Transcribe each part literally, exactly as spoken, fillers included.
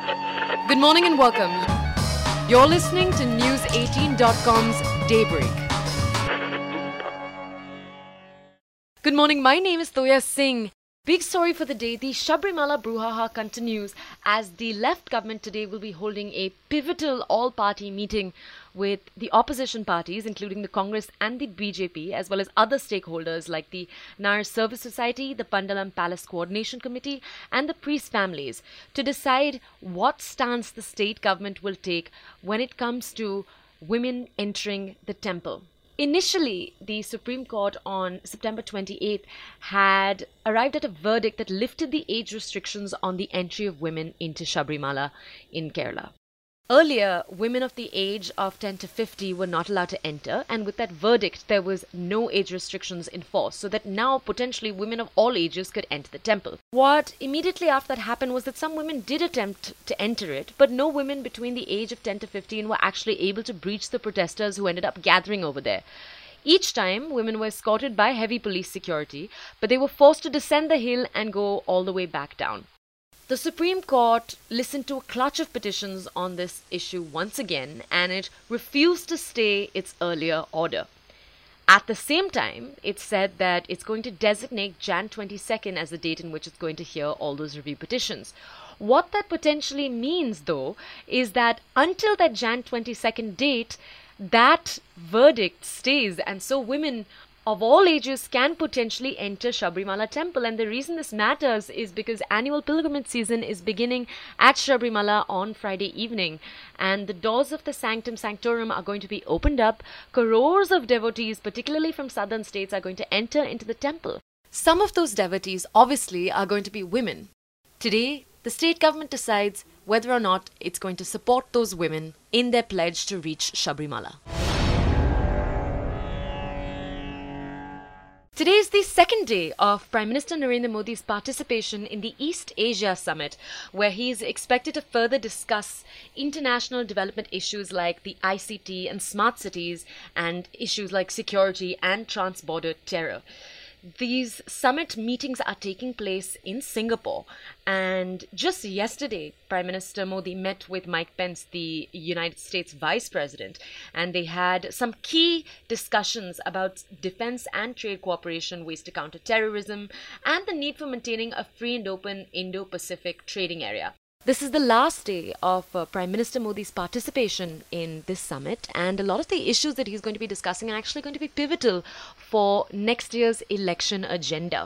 Good morning and welcome. You're listening to News eighteen dot com's Daybreak. Good morning, my name is Toya Singh. Big story for the day, the Sabrimala brouhaha continues as the left government today will be holding a pivotal all-party meeting with the opposition parties, including the Congress and the B J P, as well as other stakeholders like the Nair Service Society, the Pandalam Palace Coordination Committee, and the priest families, to decide what stance the state government will take when it comes to women entering the temple. Initially, the Supreme Court on September twenty-eighth had arrived at a verdict that lifted the age restrictions on the entry of women into Sabrimala in Kerala. Earlier, women of the age of ten to fifty were not allowed to enter, and with that verdict, there was no age restrictions in force, so that now potentially women of all ages could enter the temple. What immediately after that happened was that some women did attempt to enter it, but no women between the age of ten to fifteen were actually able to breach the protesters who ended up gathering over there. Each time, women were escorted by heavy police security, but they were forced to descend the hill and go all the way back down. The Supreme Court listened to a clutch of petitions on this issue once again, and it refused to stay its earlier order. At the same time, it said that it's going to designate January twenty-second as the date in which it's going to hear all those review petitions. What that potentially means, though, is that until that January twenty-second date, that verdict stays, and so women of all ages can potentially enter Sabrimala temple. And the reason this matters is because annual pilgrimage season is beginning at Sabrimala on Friday evening, and the doors of the Sanctum Sanctorum are going to be opened up. Crores of devotees, particularly from southern states, are going to enter into the temple. Some of those devotees obviously are going to be women. Today, the state government decides whether or not it's going to support those women in their pledge to reach Sabrimala. Today is the second day of Prime Minister Narendra Modi's participation in the East Asia Summit, where he is expected to further discuss international development issues like the I C T and smart cities, and issues like security and trans-border terror. These summit meetings are taking place in Singapore, and just yesterday, Prime Minister Modi met with Mike Pence, the United States Vice President, and they had some key discussions about defense and trade cooperation, ways to counter terrorism, and the need for maintaining a free and open Indo-Pacific trading area. This is the last day of uh, Prime Minister Modi's participation in this summit, and a lot of the issues that he's going to be discussing are actually going to be pivotal for next year's election agenda.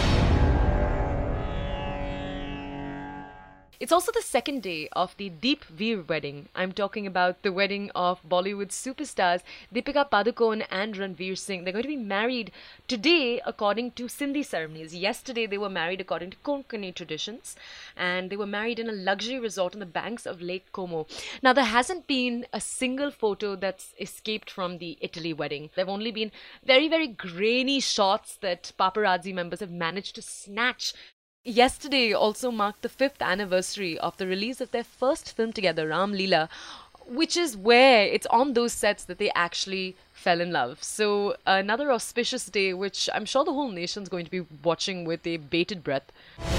It's also the second day of the Deep Veer wedding. I'm talking about the wedding of Bollywood superstars Deepika Padukone and Ranveer Singh. They're going to be married today according to Sindhi ceremonies. Yesterday they were married according to Konkani traditions, and they were married in a luxury resort on the banks of Lake Como. Now, there hasn't been a single photo that's escaped from the Italy wedding. There have only been very, very grainy shots that paparazzi members have managed to snatch. Yesterday also marked the fifth anniversary of the release of their first film together, Ram Leela, which is where it's on those sets that they actually fell in love. So another auspicious day, which I'm sure the whole nation's going to be watching with a bated breath.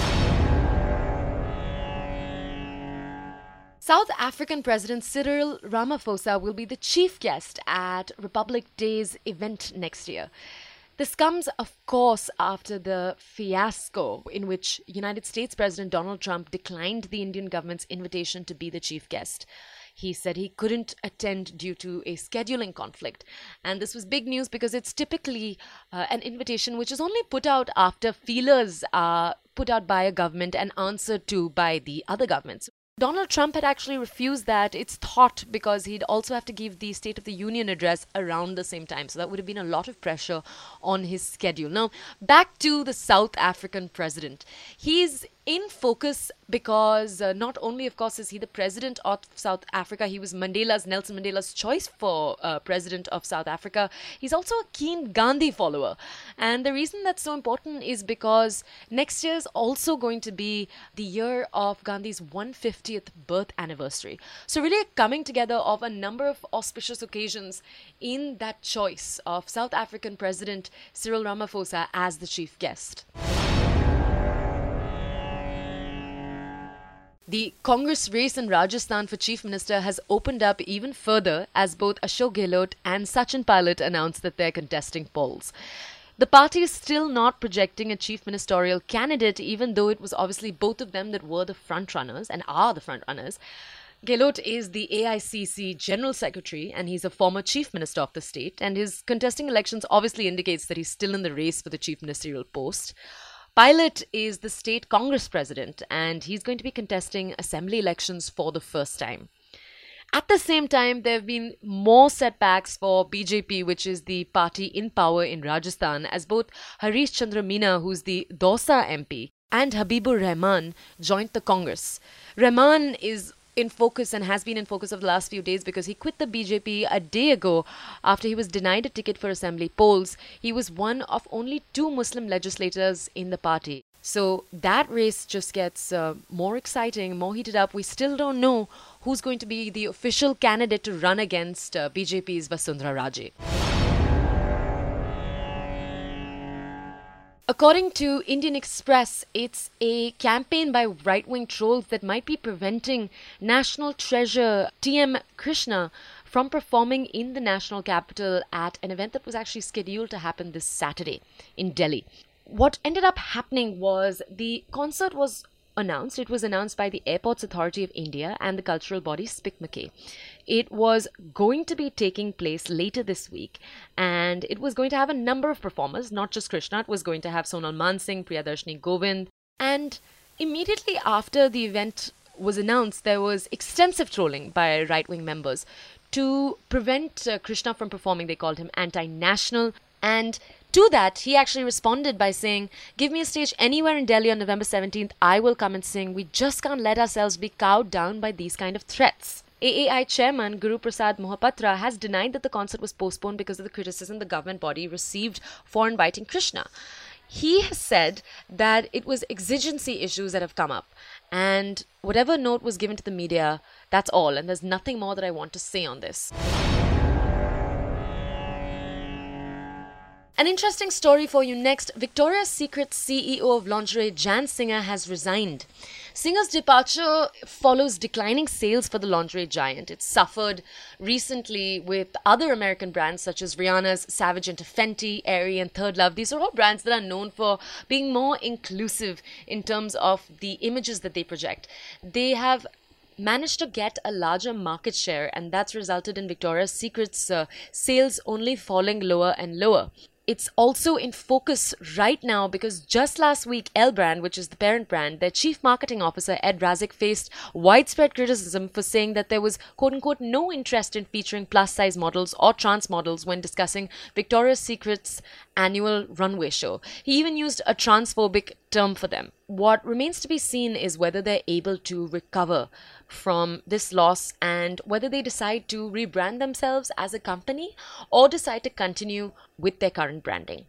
South African President Cyril Ramaphosa will be the chief guest at Republic Day's event next year. This comes, of course, after the fiasco in which United States President Donald Trump declined the Indian government's invitation to be the chief guest. He said he couldn't attend due to a scheduling conflict. And this was big news because it's typically uh, an invitation which is only put out after feelers are put out by a government and answered to by the other governments. Donald Trump had actually refused that, it's thought, because he'd also have to give the State of the Union address around the same time. So that would have been a lot of pressure on his schedule. Now, back to the South African president. He's in focus because uh, not only, of course, is he the president of South Africa, he was Mandela's, Nelson Mandela's choice for uh, president of South Africa. He's also a keen Gandhi follower. And the reason that's so important is because next year is also going to be the year of Gandhi's one hundred fiftieth birth anniversary. So really a coming together of a number of auspicious occasions in that choice of South African President Cyril Ramaphosa as the chief guest. The Congress race in Rajasthan for Chief Minister has opened up even further as both Ashok Gehlot and Sachin Pilot announced that they're contesting polls. The party is still not projecting a chief ministerial candidate, even though it was obviously both of them that were the frontrunners and are the frontrunners. Gehlot is the A I C C General Secretary and he's a former Chief Minister of the state, and his contesting elections obviously indicates that he's still in the race for the chief ministerial post. Pilot is the state Congress president and he's going to be contesting assembly elections for the first time. At the same time, there have been more setbacks for B J P, which is the party in power in Rajasthan, as both Harish Chandra Meena, who's the Dausa M P, and Habibur Rahman joined the Congress. Rahman is in focus and has been in focus of the last few days because he quit the B J P a day ago after he was denied a ticket for assembly polls. He was one of only two Muslim legislators in the party. So that race just gets uh, more exciting, more heated up. We still don't know who's going to be the official candidate to run against uh, B J P's Vasundhara Raje. According to Indian Express, it's a campaign by right-wing trolls that might be preventing national treasure T M Krishna from performing in the national capital at an event that was actually scheduled to happen this Saturday in Delhi. What ended up happening was the concert was announced. It was announced by the Airports Authority of India and the cultural body SPICMACAY. It was going to be taking place later this week and it was going to have a number of performers, not just Krishna. It was going to have Sonal Mansingh, Priyadarshini Govind, and immediately after the event was announced, there was extensive trolling by right-wing members to prevent uh, Krishna from performing. They called him anti-national, and to that, he actually responded by saying, "Give me a stage anywhere in Delhi on November seventeenth, I will come and sing. We just can't let ourselves be cowed down by these kind of threats." A A I chairman Guru Prasad Mohapatra has denied that the concert was postponed because of the criticism the government body received for inviting Krishna. He has said that it was exigency issues that have come up, and whatever note was given to the media, that's all, and there's nothing more that I want to say on this. An interesting story for you next. Victoria's Secret C E O of lingerie Jan Singer has resigned. Singer's departure follows declining sales for the lingerie giant. It suffered recently with other American brands such as Rihanna's Savage and Fenty, Aerie and Third Love. These are all brands that are known for being more inclusive in terms of the images that they project. They have managed to get a larger market share, and that's resulted in Victoria's Secret's uh, sales only falling lower and lower. It's also in focus right now because just last week, L Brand, which is the parent brand, their chief marketing officer, Ed Razek, faced widespread criticism for saying that there was, quote-unquote, no interest in featuring plus-size models or trans models when discussing Victoria's Secret's annual runway show. He even used a transphobic term for them. What remains to be seen is whether they're able to recover from this loss and whether they decide to rebrand themselves as a company or decide to continue with their current branding.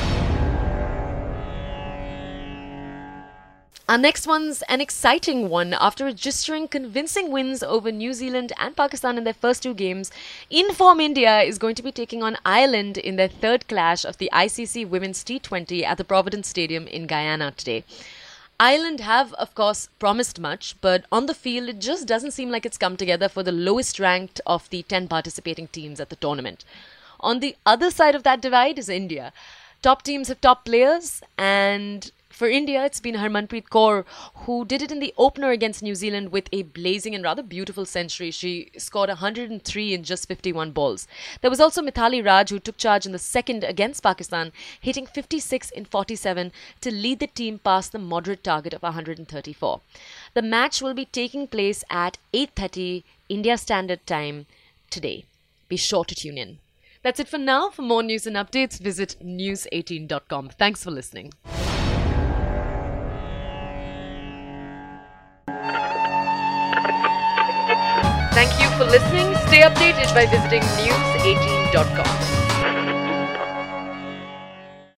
Our next one's an exciting one. After registering convincing wins over New Zealand and Pakistan in their first two games, Inform India is going to be taking on Ireland in their third clash of the I C C Women's T twenty at the Providence Stadium in Guyana today. Ireland have, of course, promised much, but on the field, it just doesn't seem like it's come together for the lowest ranked of the ten participating teams at the tournament. On the other side of that divide is India. Top teams have top players, and for India, it's been Harmanpreet Kaur, who did it in the opener against New Zealand with a blazing and rather beautiful century. She scored one hundred three in just fifty-one balls. There was also Mithali Raj, who took charge in the second against Pakistan, hitting fifty-six in forty-seven to lead the team past the moderate target of one hundred thirty-four. The match will be taking place at eight thirty India Standard Time today. Be sure to tune in. That's it for now. For more news and updates, visit news eighteen dot com. Thanks for listening. Thank you for listening. Stay updated by visiting news eighteen dot com.